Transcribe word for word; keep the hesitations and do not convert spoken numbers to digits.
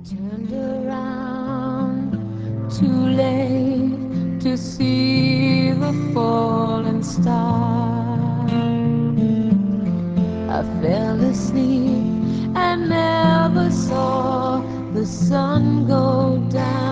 Turned around too late to see the falling star. I fell asleep and never saw the sun go down.